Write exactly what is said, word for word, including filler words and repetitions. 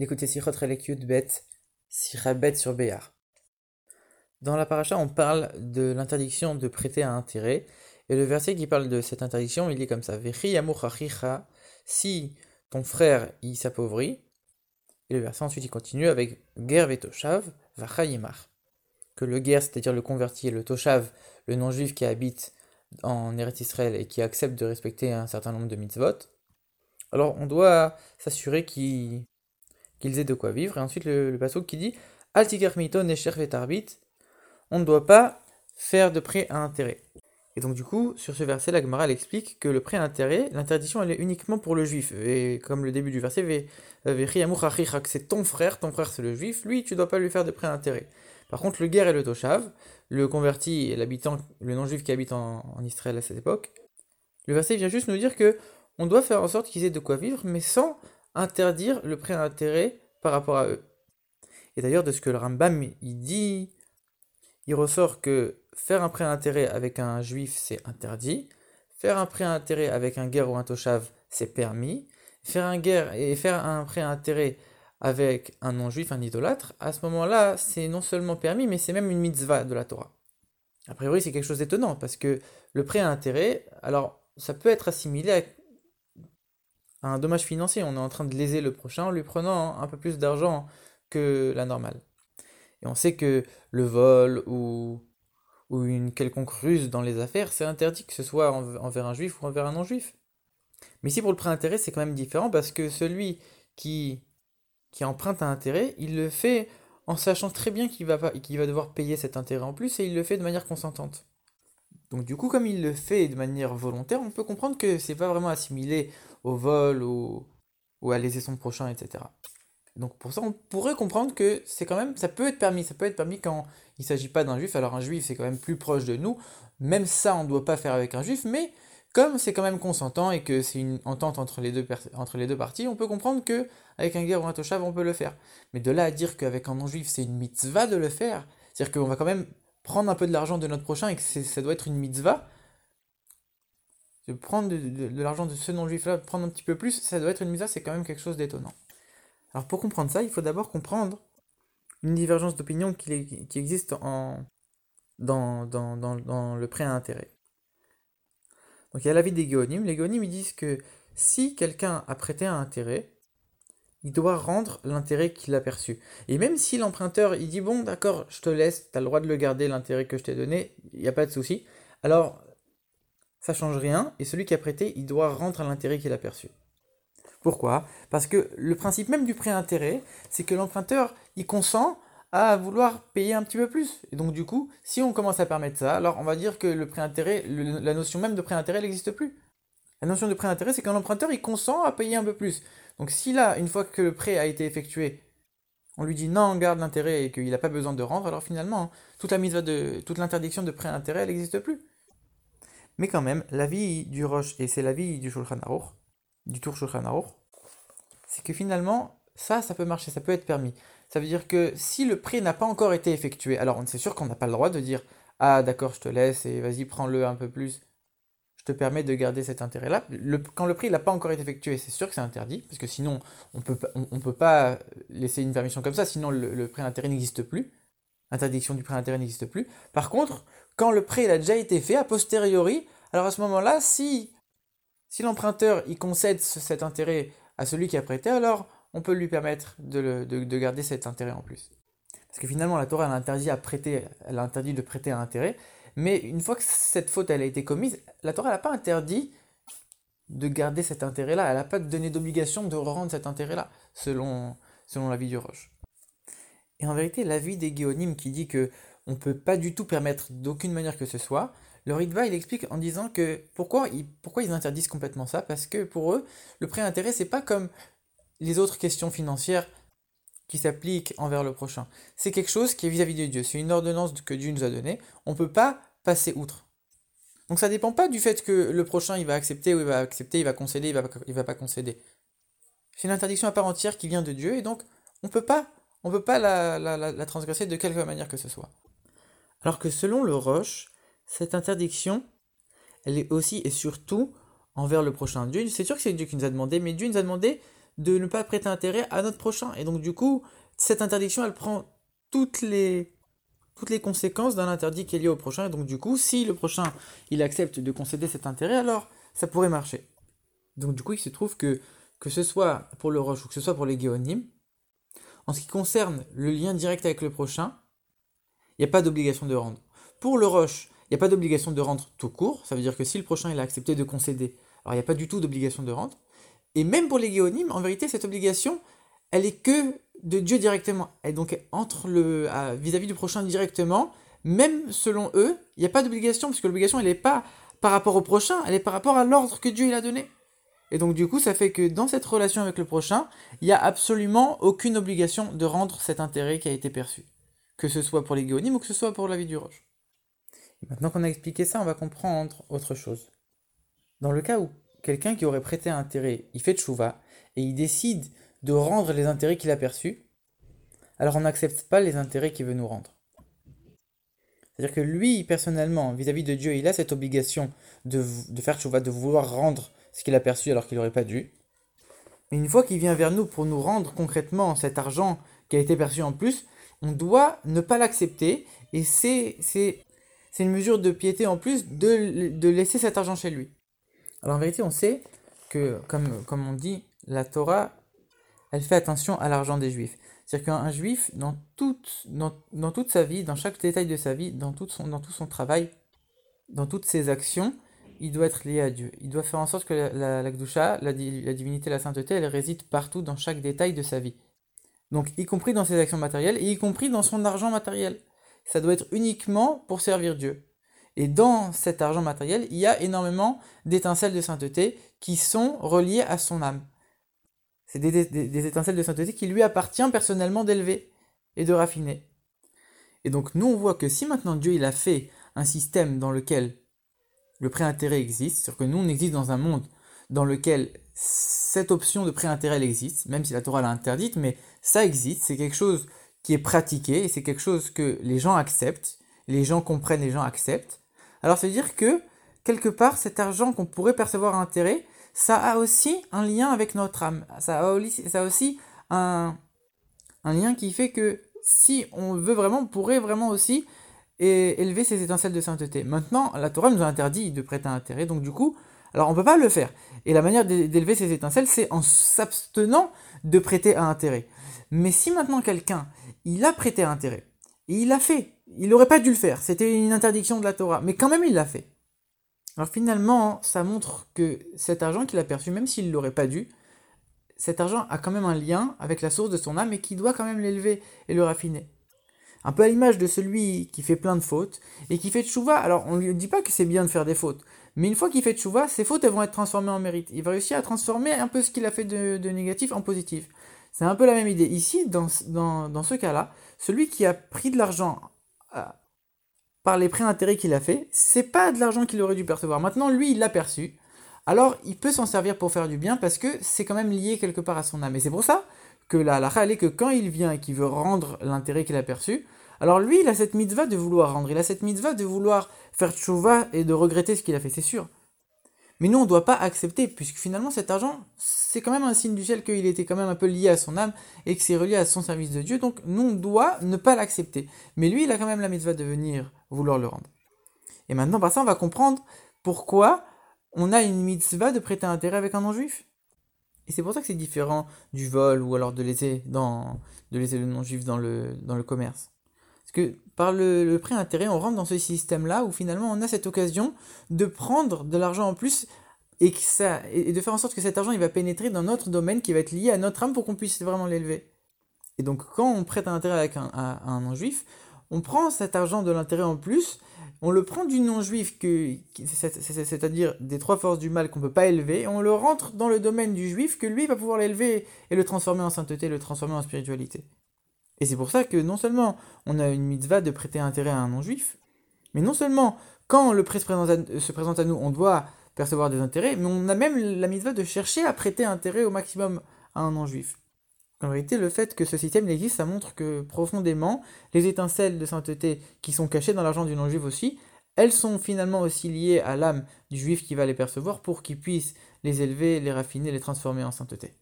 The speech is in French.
d'écouter Sichot Relek Yud Bet, Sicha Bet sur Béar. Dans la paracha, on parle de l'interdiction de prêter à intérêt, et le verset qui parle de cette interdiction, il est comme ça: Vechi yamur achicha, si ton frère il s'appauvrit, et le verset ensuite il continue avec Ger vetoshav vachayimar, que le ger, c'est-à-dire le converti, et le toshav, le non-juif qui habite en Eretz Israël et qui accepte de respecter un certain nombre de mitzvot, alors on doit s'assurer qu'ils qu'ils aient de quoi vivre. Et ensuite le, le pasuk qui dit Al tikar mito nesher vetarbit, on ne doit pas faire de prêt à intérêt. Et donc du coup, sur ce verset, la Gemara elle explique que le prêt à intérêt, l'interdiction elle est uniquement pour le juif. Et comme le début du verset, que c'est ton frère, ton frère c'est le juif, lui tu dois pas lui faire de prêt à intérêt. Par contre, le ger et le toshav, le converti et l'habitant, le non-juif qui habite en, en Israël à cette époque, le verset vient juste nous dire que on doit faire en sorte qu'ils aient de quoi vivre, mais sans interdire le prêt à intérêt par rapport à eux. Et d'ailleurs, de ce que le Rambam il dit, il ressort que faire un prêt à intérêt avec un juif c'est interdit, faire un prêt à intérêt avec un ger ou un toshav c'est permis, faire un ger et faire un prêt à intérêt avec un non-juif, un idolâtre, à ce moment-là c'est non seulement permis, mais c'est même une mitzvah de la Torah. A priori c'est quelque chose d'étonnant, parce que le prêt à intérêt, alors ça peut être assimilé à un dommage financier, on est en train de léser le prochain en lui prenant un peu plus d'argent que la normale. Et on sait que le vol ou, ou une quelconque ruse dans les affaires, c'est interdit, que ce soit envers un juif ou envers un non-juif. Mais ici pour le prêt à intérêt, c'est quand même différent, parce que celui qui, qui emprunte un intérêt, il le fait en sachant très bien qu'il va, pas, qu'il va devoir payer cet intérêt en plus, et il le fait de manière consentante. Donc du coup, comme il le fait de manière volontaire, on peut comprendre que c'est pas vraiment assimilé au vol ou, ou à léser son prochain, et cetera. Donc pour ça, on pourrait comprendre que c'est quand même, ça peut être permis, ça peut être permis quand il ne s'agit pas d'un juif. Alors un juif, c'est quand même plus proche de nous. Même ça, on ne doit pas faire avec un juif, mais comme c'est quand même consentant et que c'est une entente entre les deux, entre les deux parties, on peut comprendre que avec un ger ou un toshav, on peut le faire. Mais de là à dire qu'avec un non-juif, c'est une mitzvah de le faire, c'est-à-dire qu'on va quand même prendre un peu de l'argent de notre prochain et que ça doit être une mitzvah, de prendre de, de, de l'argent de ce non-juif-là, prendre un petit peu plus, ça doit être une mitzvah, c'est quand même quelque chose d'étonnant. Alors pour comprendre ça, il faut d'abord comprendre une divergence d'opinion qui, est, qui existe en, dans, dans, dans, dans le prêt à intérêt. Donc il y a l'avis des Géonim. Les Géonim ils disent que si quelqu'un a prêté à intérêt, il doit rendre l'intérêt qu'il a perçu. Et même si l'emprunteur il dit bon d'accord, je te laisse, tu as le droit de le garder, l'intérêt que je t'ai donné, il n'y a pas de souci, alors ça change rien, et celui qui a prêté, il doit rendre l'intérêt qu'il a perçu. Pourquoi ? Parce que le principe même du prêt à intérêt, c'est que l'emprunteur, il consent à vouloir payer un petit peu plus. Et donc du coup, si on commence à permettre ça, alors on va dire que le prêt à intérêt, le, la notion même de prêt à intérêt, elle n'existe plus. La notion de prêt à intérêt, c'est quand l'emprunteur, il consent à payer un peu plus. Donc si là, une fois que le prêt a été effectué, on lui dit non, garde l'intérêt et qu'il n'a pas besoin de rendre, alors finalement, toute la mise de, toute l'interdiction de prêt à intérêt, elle n'existe plus. Mais quand même, l'avis du Roche, et c'est l'avis du Shulchan Aruch, du Tour Shulchan Aruch, c'est que finalement, ça, ça peut marcher, ça peut être permis. Ça veut dire que si le prêt n'a pas encore été effectué, alors c'est sûr qu'on n'a pas le droit de dire ah d'accord, je te laisse et vas-y, prends-le un peu plus, je te permets de garder cet intérêt-là. Le, quand le prêt n'a pas encore été effectué, c'est sûr que c'est interdit, parce que sinon, on peut, on, on peut pas laisser une permission comme ça, sinon le, le prêt d'intérêt n'existe plus. L'interdiction du prêt d'intérêt n'existe plus. Par contre, quand le prêt il a déjà été fait, a posteriori, alors à ce moment-là, si, si l'emprunteur il concède cet intérêt à celui qui a prêté, alors on peut lui permettre de, le, de, de garder cet intérêt en plus. Parce que finalement, la Torah elle a interdit, à prêter, elle a interdit de prêter un intérêt, mais une fois que cette faute elle a été commise, la Torah n'a pas interdit de garder cet intérêt-là, elle n'a pas donné d'obligation de rendre cet intérêt-là, selon, selon l'avis du Roche. Et en vérité, l'avis des Géonim qui dit que on ne peut pas du tout permettre d'aucune manière que ce soit, le Ritva il explique en disant que pourquoi ils, pourquoi ils interdisent complètement ça, parce que pour eux, le prêt à intérêt c'est pas comme les autres questions financières qui s'appliquent envers le prochain. C'est quelque chose qui est vis-à-vis de Dieu, c'est une ordonnance que Dieu nous a donnée, on ne peut pas passer outre. Donc ça ne dépend pas du fait que le prochain il va accepter ou il va accepter, il va concéder, il va, il va pas concéder. C'est une interdiction à part entière qui vient de Dieu, et donc on peut pas, on peut pas la, la, la, la transgresser de quelque manière que ce soit. Alors que selon le Roche, cette interdiction, elle est aussi et surtout envers le prochain. Dieu, c'est sûr que c'est Dieu qui nous a demandé, mais Dieu nous a demandé de ne pas prêter intérêt à notre prochain. Et donc du coup, cette interdiction, elle prend toutes les, toutes les conséquences d'un interdit qui est lié au prochain. Et donc du coup, si le prochain, il accepte de concéder cet intérêt, alors ça pourrait marcher. Donc du coup, il se trouve que, que ce soit pour le roche ou que ce soit pour les géonim, en ce qui concerne le lien direct avec le prochain, il n'y a pas d'obligation de rendre. Pour le roche, il n'y a pas d'obligation de rendre tout court, ça veut dire que si le prochain il a accepté de concéder, alors il n'y a pas du tout d'obligation de rendre. Et même pour les géonim, en vérité, cette obligation, elle est que de Dieu directement. Et donc, entre le, à, vis-à-vis du prochain directement, même selon eux, il n'y a pas d'obligation, parce que l'obligation, elle n'est pas par rapport au prochain, elle est par rapport à l'ordre que Dieu il a donné. Et donc, du coup, ça fait que dans cette relation avec le prochain, il n'y a absolument aucune obligation de rendre cet intérêt qui a été perçu. Que ce soit pour les géonim ou que ce soit pour la vie du roche. Maintenant qu'on a expliqué ça, on va comprendre autre chose. Dans le cas où quelqu'un qui aurait prêté un intérêt, il fait tchouva, et il décide de rendre les intérêts qu'il a perçus, alors on n'accepte pas les intérêts qu'il veut nous rendre. C'est-à-dire que lui, personnellement, vis-à-vis de Dieu, il a cette obligation de, de faire tchouva, de vouloir rendre ce qu'il a perçu alors qu'il n'aurait pas dû. Mais une fois qu'il vient vers nous pour nous rendre concrètement cet argent qui a été perçu en plus, on doit ne pas l'accepter, et c'est, c'est, c'est une mesure de piété en plus de, de laisser cet argent chez lui. Alors en vérité, on sait que, comme, comme on dit, la Torah, elle fait attention à l'argent des Juifs. C'est-à-dire qu'un Juif, dans toute, dans, dans toute sa vie, dans chaque détail de sa vie, dans tout son, dans tout son travail, dans toutes ses actions, il doit être lié à Dieu. Il doit faire en sorte que la, la, la Gdusha, la, la divinité, la sainteté, elle réside partout dans chaque détail de sa vie. Donc, y compris dans ses actions matérielles, et y compris dans son argent matériel. Ça doit être uniquement pour servir Dieu. Et dans cet argent matériel, il y a énormément d'étincelles de sainteté qui sont reliées à son âme. C'est des, des, des étincelles de sainteté qui lui appartient personnellement d'élever et de raffiner. Et donc nous on voit que si maintenant Dieu il a fait un système dans lequel le pré-intérêt existe, c'est-à-dire que nous on existe dans un monde dans lequel cette option de pré-intérêt existe, même si la Torah l'a interdite, mais ça existe, c'est quelque chose qui est pratiqué, et c'est quelque chose que les gens acceptent, les gens comprennent, les gens acceptent. Alors ça veut dire que, quelque part, cet argent qu'on pourrait percevoir à intérêt, ça a aussi un lien avec notre âme. Ça a aussi, ça a aussi un, un lien qui fait que, si on veut vraiment, on pourrait vraiment aussi é- élever ces étincelles de sainteté. Maintenant, la Torah nous a interdit de prêter un intérêt, donc du coup, alors on ne peut pas le faire. Et la manière d'é- d'élever ces étincelles, c'est en s'abstenant de prêter à intérêt. Mais si maintenant quelqu'un, il a prêté à intérêt, et il l'a fait, il n'aurait pas dû le faire, c'était une interdiction de la Torah, mais quand même il l'a fait. Alors finalement, ça montre que cet argent qu'il a perçu, même s'il ne l'aurait pas dû, cet argent a quand même un lien avec la source de son âme et qui doit quand même l'élever et le raffiner. Un peu à l'image de celui qui fait plein de fautes et qui fait tchouva. Alors on ne lui dit pas que c'est bien de faire des fautes, mais une fois qu'il fait tchouva, ses fautes elles vont être transformées en mérite. Il va réussir à transformer un peu ce qu'il a fait de, de négatif en positif. C'est un peu la même idée. Ici, dans, dans, dans ce cas-là, celui qui a pris de l'argent euh, par les prêts intérêts qu'il a fait, c'est pas de l'argent qu'il aurait dû percevoir. Maintenant, lui, il l'a perçu. Alors, il peut s'en servir pour faire du bien parce que c'est quand même lié quelque part à son âme. Et c'est pour ça que la halakha, elle est que quand il vient et qu'il veut rendre l'intérêt qu'il a perçu, alors lui, il a cette mitzvah de vouloir rendre. Il a cette mitzvah de vouloir faire tchouva et de regretter ce qu'il a fait, c'est sûr. Mais nous, on ne doit pas accepter, puisque finalement, cet argent, c'est quand même un signe du ciel qu'il était quand même un peu lié à son âme et que c'est relié à son service de Dieu. Donc, nous, on doit ne pas l'accepter. Mais lui, il a quand même la mitzvah de venir vouloir le rendre. Et maintenant, par ça, on va comprendre pourquoi on a une mitzvah de prêter intérêt avec un non-juif. Et c'est pour ça que c'est différent du vol ou alors de laisser, dans, de laisser le non-juif dans le, dans le commerce. Parce que par le, le prêt intérêt, on rentre dans ce système-là où finalement on a cette occasion de prendre de l'argent en plus et, que ça, et de faire en sorte que cet argent il va pénétrer dans notre domaine qui va être lié à notre âme pour qu'on puisse vraiment l'élever. Et donc quand on prête un intérêt avec un, à, à un non-juif, on prend cet argent de l'intérêt en plus, on le prend du non-juif, que, qui- c'est- c'est- c'est-à-dire des trois forces du mal qu'on ne peut pas élever, et on le rentre dans le domaine du juif que lui va pouvoir l'élever et le transformer en sainteté, le transformer en spiritualité. Et c'est pour ça que non seulement on a une mitzvah de prêter intérêt à un non-juif, mais non seulement quand le prêt se présente à, se présente à nous, on doit percevoir des intérêts, mais on a même la mitzvah de chercher à prêter intérêt au maximum à un non-juif. En réalité, le fait que ce système existe, ça montre que profondément, les étincelles de sainteté qui sont cachées dans l'argent du non-juif aussi, elles sont finalement aussi liées à l'âme du juif qui va les percevoir pour qu'il puisse les élever, les raffiner, les transformer en sainteté.